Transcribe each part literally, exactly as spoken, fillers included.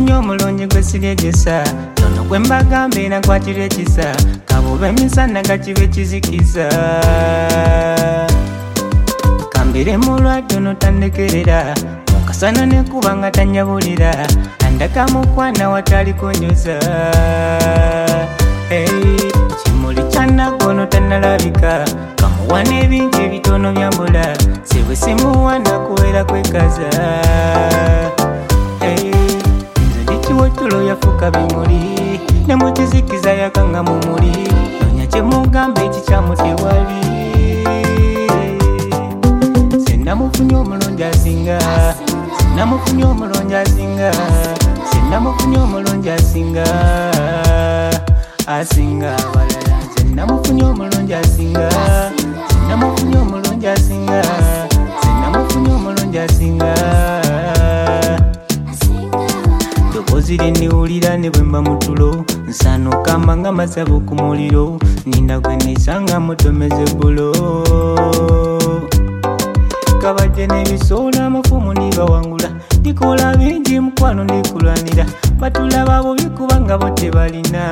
namufunye omulungi gwe siryegesa tono gwe mbagambe era nkwatira ekisa kabuba emisana gakibe kizikiza kambire mulwadde onotandekerera mukasana nekuba nga tanyabulira andaka mukwana watali kunyoza hey, kimuli kyanagono tanalabika kamuwa n'ebingi ebitono byambula sebwe simuwana kuwera kwekaza hey, nze ndikiwotulo yafuka bimuli nemukizikiza yakanga mumuli nonya kyemugambe ekikyamutewali namufunye omulungi asinga namufunye omulungi asinga namufunye omulungi asinga asinga abalala namufunye omulungi asinga namufunye omulungi asinga namufunye omulungi asinga ddoboozi lye ndiwulira ne bwe mba mutulo nsaanukamba nga masabo ku muliro ninda gwe nisanga mutomeze bulo kabajje n'ebisoola amafumu nibawangula ndikola bingi mukwano ndikulwanira batulaba bubi kubanga bo tebalina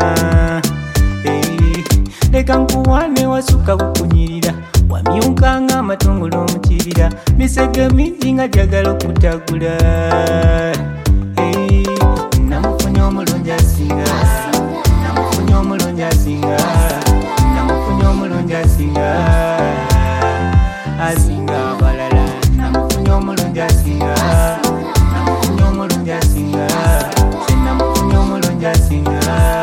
hey, leka nkuwane wasuka bukunyirira wamyunkanga amatungulu omukibira misege mingi nga jagala okutagula hey, namufunye omulungi asinga namufunye omulungi asinga namufunye omulungi asinga asinga abalala namufunye omulungi asinga namufunye omulungi asinga namufunye omulungi asinga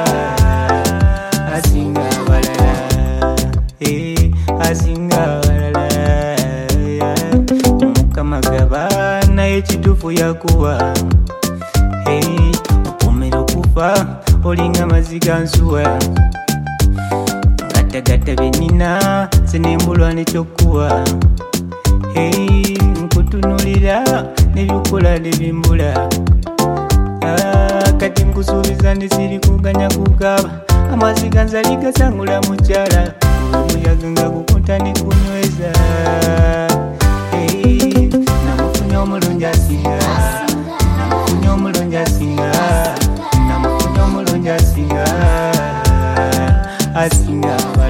asinga abalala eh, asinga abalala omukama gaba naye ekituufu yakuwa hey, okomera okufa olinga maziga nsuwa gattagatta byenina senembulwa nekyokuwa hey, nkutunulira nebyokola nebimbula ah, kati nkusuubiza nesiri kuganya kugaba amaziga nzali gasangula mukyala omuyaga nga gukunta nekunyweza hey, namufunye omulungi asinga namufunye omulungi asinga namufunye omulungi asinga asinga